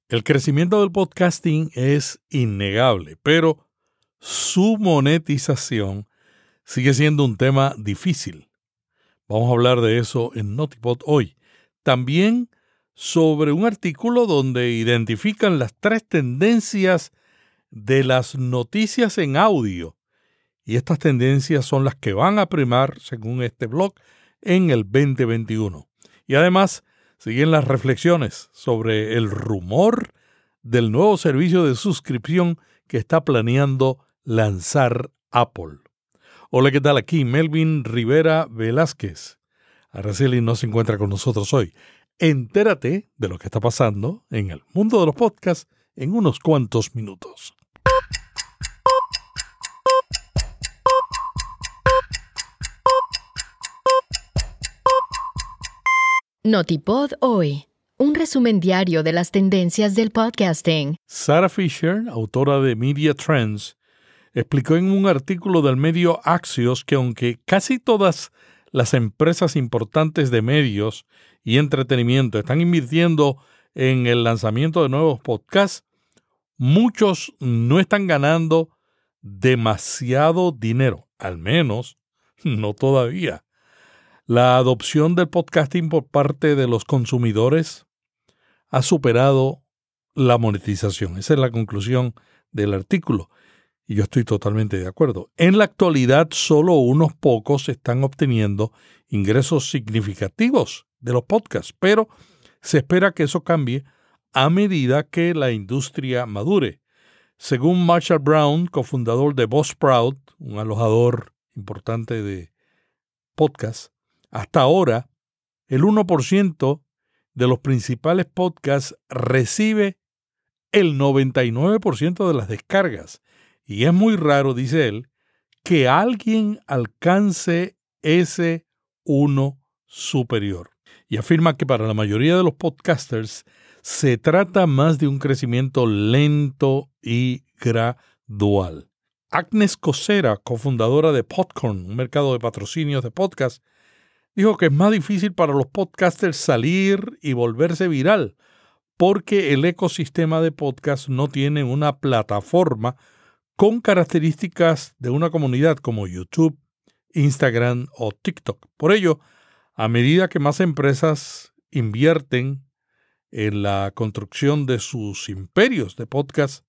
El crecimiento del podcasting es innegable, pero su monetización sigue siendo un tema difícil. Vamos a hablar de eso en Notipod hoy. También sobre un artículo donde identifican las 3 tendencias de las noticias en audio. Y estas tendencias son las que van a primar, según este blog, en el 2021. Y además siguen las reflexiones sobre el rumor del nuevo servicio de suscripción que está planeando lanzar Apple. Hola, ¿qué tal? Aquí Melvin Rivera Velázquez. Araceli no se encuentra con nosotros hoy. Entérate de lo que está pasando en el mundo de los podcasts en unos cuantos minutos. Notipod hoy, un resumen diario de las tendencias del podcasting. Sarah Fisher, autora de Media Trends, explicó en un artículo del medio Axios que aunque casi todas las empresas importantes de medios y entretenimiento están invirtiendo en el lanzamiento de nuevos podcasts, muchos no están ganando demasiado dinero, al menos no todavía. La adopción del podcasting por parte de los consumidores ha superado la monetización. Esa es la conclusión del artículo. Y yo estoy totalmente de acuerdo. En la actualidad, solo unos pocos están obteniendo ingresos significativos de los podcasts, pero se espera que eso cambie a medida que la industria madure. Según Marshall Brown, cofundador de Buzzsprout, un alojador importante de podcasts, hasta ahora el 1% de los principales podcasts recibe el 99% de las descargas. Y es muy raro, dice él, que alguien alcance ese 1 superior. Y afirma que para la mayoría de los podcasters se trata más de un crecimiento lento y gradual. Agnes Cosera, cofundadora de Podcorn, un mercado de patrocinios de podcast, dijo que es más difícil para los podcasters salir y volverse viral porque el ecosistema de podcast no tiene una plataforma con características de una comunidad como YouTube, Instagram o TikTok. Por ello, a medida que más empresas invierten en la construcción de sus imperios de podcast,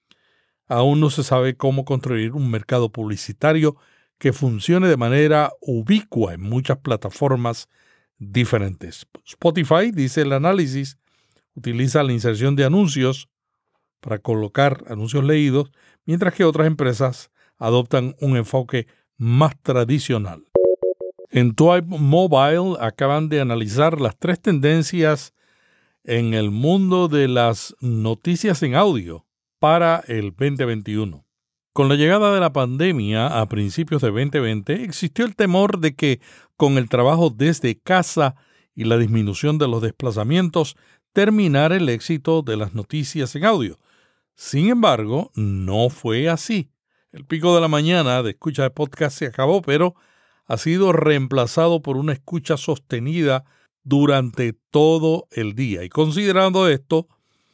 aún no se sabe cómo construir un mercado publicitario que funcione de manera ubicua en muchas plataformas diferentes. Spotify, dice el análisis, utiliza la inserción de anuncios para colocar anuncios leídos, mientras que otras empresas adoptan un enfoque más tradicional. En Twibe Mobile acaban de analizar las 3 tendencias en el mundo de las noticias en audio para el 2021. Con la llegada de la pandemia a principios de 2020, existió el temor de que con el trabajo desde casa y la disminución de los desplazamientos, terminara el éxito de las noticias en audio. Sin embargo, no fue así. El pico de la mañana de escucha de podcast se acabó, pero ha sido reemplazado por una escucha sostenida durante todo el día. Y considerando esto,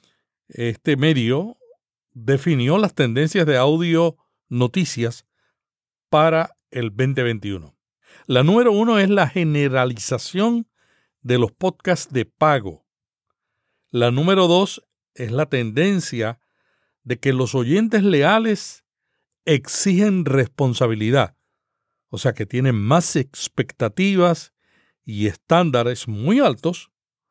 este medio definió las tendencias de audio noticias para el 2021. La número 1 es la generalización de los podcasts de pago. La número 2 es la tendencia de que los oyentes leales exigen responsabilidad, o sea que tienen más expectativas y estándares muy altos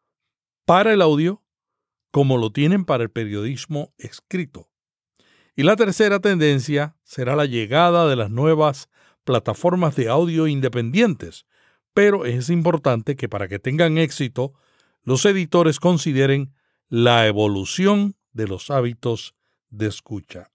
para el audio como lo tienen para el periodismo escrito. Y la tercera tendencia será la llegada de las nuevas plataformas de audio independientes, pero es importante que para que tengan éxito, los editores consideren la evolución de los hábitos de escucha.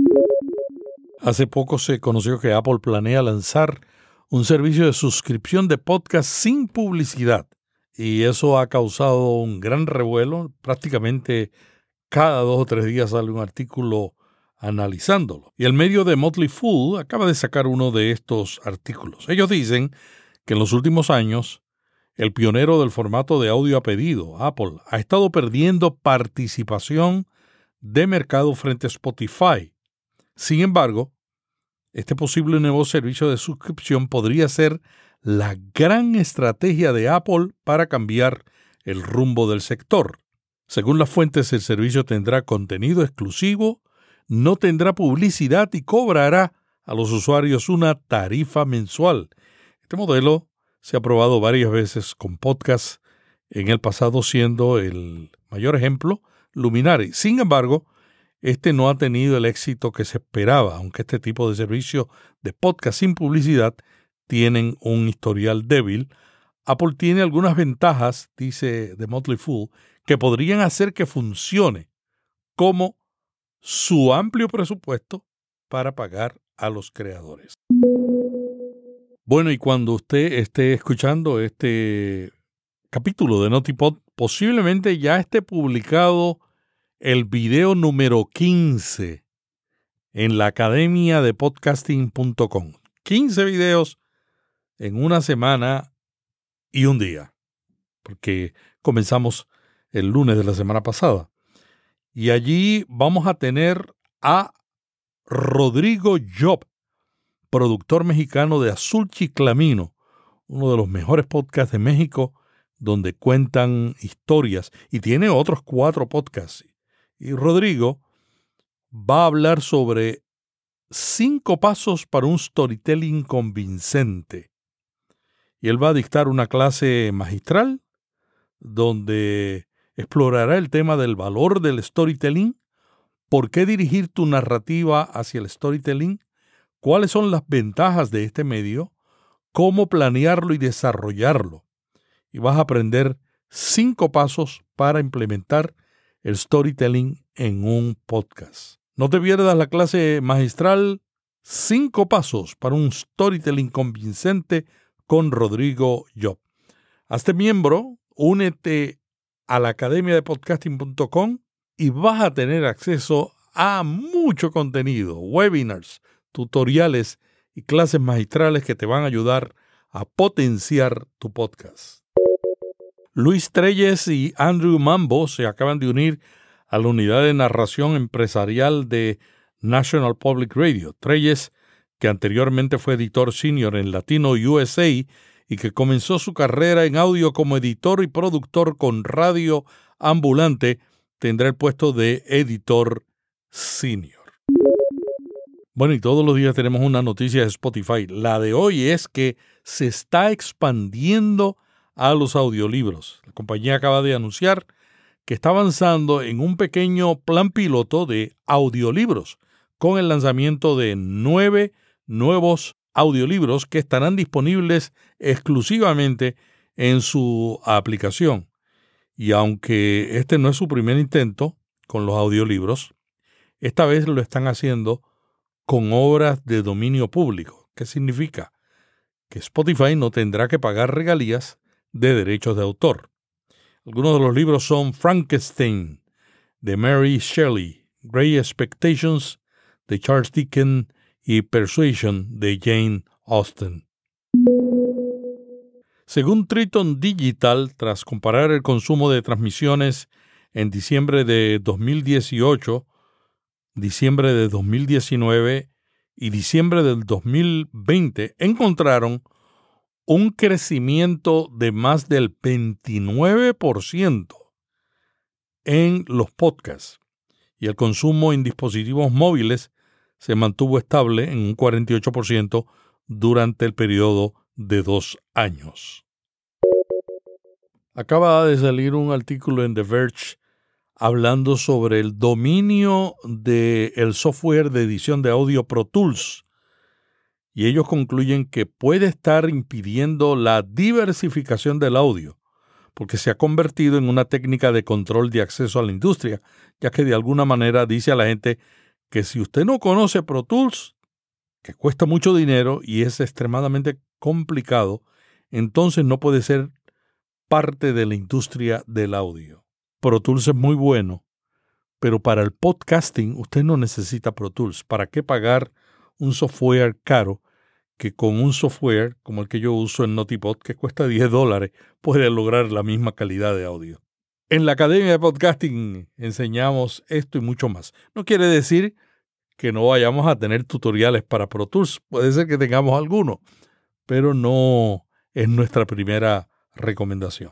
Hace poco se conoció que Apple planea lanzar un servicio de suscripción de podcast sin publicidad, y eso ha causado un gran revuelo. Prácticamente cada 2 o 3 días sale un artículo analizándolo. Y el medio de Motley Fool acaba de sacar uno de estos artículos. Ellos dicen que en los últimos años el pionero del formato de audio a pedido, Apple, ha estado perdiendo participación de mercado frente a Spotify. Sin embargo, este posible nuevo servicio de suscripción podría ser la gran estrategia de Apple para cambiar el rumbo del sector. Según las fuentes, el servicio tendrá contenido exclusivo, no tendrá publicidad y cobrará a los usuarios una tarifa mensual. Este modelo se ha probado varias veces con podcasts en el pasado, siendo el mayor ejemplo Luminary. Sin embargo, este no ha tenido el éxito que se esperaba, aunque este tipo de servicio de podcast sin publicidad tienen un historial débil. Apple tiene algunas ventajas, dice The Motley Fool, que podrían hacer que funcione, como su amplio presupuesto para pagar a los creadores. Bueno, y cuando usted esté escuchando este capítulo de NotiPod, posiblemente ya esté publicado el video número 15 en la academia de podcasting.com. 15 videos en una semana y un día, porque comenzamos el lunes de la semana pasada. Y allí vamos a tener a Rodrigo Job, productor mexicano de Azul Chiclamino, uno de los mejores podcasts de México, donde cuentan historias, y tiene otros 4 podcasts. Y Rodrigo va a hablar sobre 5 pasos para un storytelling convincente. Y él va a dictar una clase magistral donde explorará el tema del valor del storytelling, por qué dirigir tu narrativa hacia el storytelling, cuáles son las ventajas de este medio, cómo planearlo y desarrollarlo. Y vas a aprender 5 pasos para implementar el storytelling en un podcast. No te pierdas la clase magistral 5 pasos para un storytelling convincente con Rodrigo Job. Hazte miembro, únete a la academia de podcasting.com y vas a tener acceso a mucho contenido, webinars, tutoriales y clases magistrales que te van a ayudar a potenciar tu podcast. Luis Trelles y Andrew Mambo se acaban de unir a la unidad de narración empresarial de National Public Radio. Trelles, que anteriormente fue editor senior en Latino USA y que comenzó su carrera en audio como editor y productor con Radio Ambulante, tendrá el puesto de editor senior. Bueno, y todos los días tenemos una noticia de Spotify. La de hoy es que se está expandiendo a los audiolibros. La compañía acaba de anunciar que está avanzando en un pequeño plan piloto de audiolibros con el lanzamiento de 9 nuevos audiolibros que estarán disponibles exclusivamente en su aplicación. Y aunque este no es su primer intento con los audiolibros, esta vez lo están haciendo con obras de dominio público. ¿Qué significa? Que Spotify no tendrá que pagar regalías de derechos de autor. Algunos de los libros son Frankenstein, de Mary Shelley, Great Expectations, de Charles Dickens, y Persuasion, de Jane Austen. Según Triton Digital, tras comparar el consumo de transmisiones en diciembre de 2018, diciembre de 2019 y diciembre del 2020, encontraron un crecimiento de más del 29% en los podcasts, y el consumo en dispositivos móviles se mantuvo estable en un 48% durante el periodo de 2 años. Acaba de salir un artículo en The Verge hablando sobre el dominio del software de edición de audio Pro Tools, y ellos concluyen que puede estar impidiendo la diversificación del audio, porque se ha convertido en una técnica de control de acceso a la industria, ya que de alguna manera dice a la gente que si usted no conoce Pro Tools, que cuesta mucho dinero y es extremadamente complicado, entonces no puede ser parte de la industria del audio. Pro Tools es muy bueno, pero para el podcasting usted no necesita Pro Tools. ¿Para qué pagar un software caro que con un software como el que yo uso en Notipod, que cuesta $10, puede lograr la misma calidad de audio. En la Academia de Podcasting enseñamos esto y mucho más. No quiere decir que no vayamos a tener tutoriales para Pro Tools. Puede ser que tengamos alguno, pero no es nuestra primera recomendación.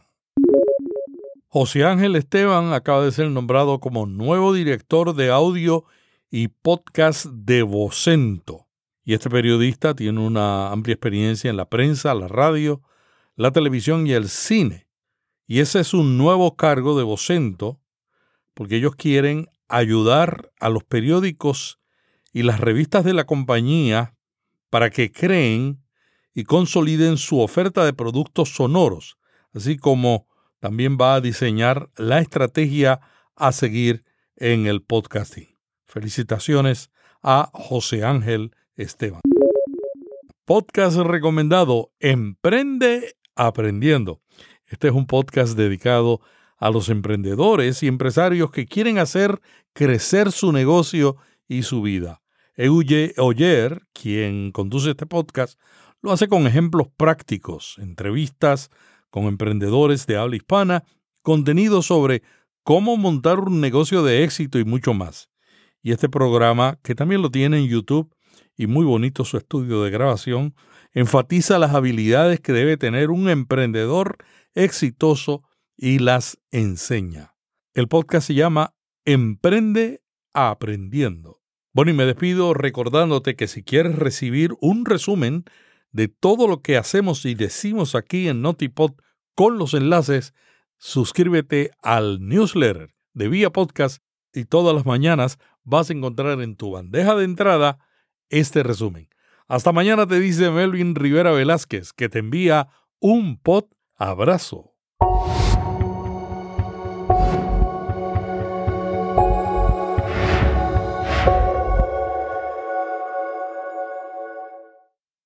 José Ángel Esteban acaba de ser nombrado como nuevo director de audio y podcast de Vocento. Y este periodista tiene una amplia experiencia en la prensa, la radio, la televisión y el cine. Y ese es un nuevo cargo de Vocento, porque ellos quieren ayudar a los periódicos y las revistas de la compañía para que creen y consoliden su oferta de productos sonoros, así como también va a diseñar la estrategia a seguir en el podcasting. Felicitaciones a José Ángel Esteban. Podcast recomendado: Emprende Aprendiendo. Este es un podcast dedicado a los emprendedores y empresarios que quieren hacer crecer su negocio y su vida. Euge Oyer, quien conduce este podcast, lo hace con ejemplos prácticos, entrevistas con emprendedores de habla hispana, contenido sobre cómo montar un negocio de éxito y mucho más. Y este programa, que también lo tiene en YouTube y muy bonito su estudio de grabación, enfatiza las habilidades que debe tener un emprendedor exitoso y las enseña. El podcast se llama Emprende Aprendiendo. Bueno, y me despido recordándote que si quieres recibir un resumen de todo lo que hacemos y decimos aquí en Notipod con los enlaces, suscríbete al newsletter de Vía Podcast y todas las mañanas vas a encontrar en tu bandeja de entrada este resumen. Hasta mañana, te dice Melvin Rivera Velázquez, que te envía un pod abrazo.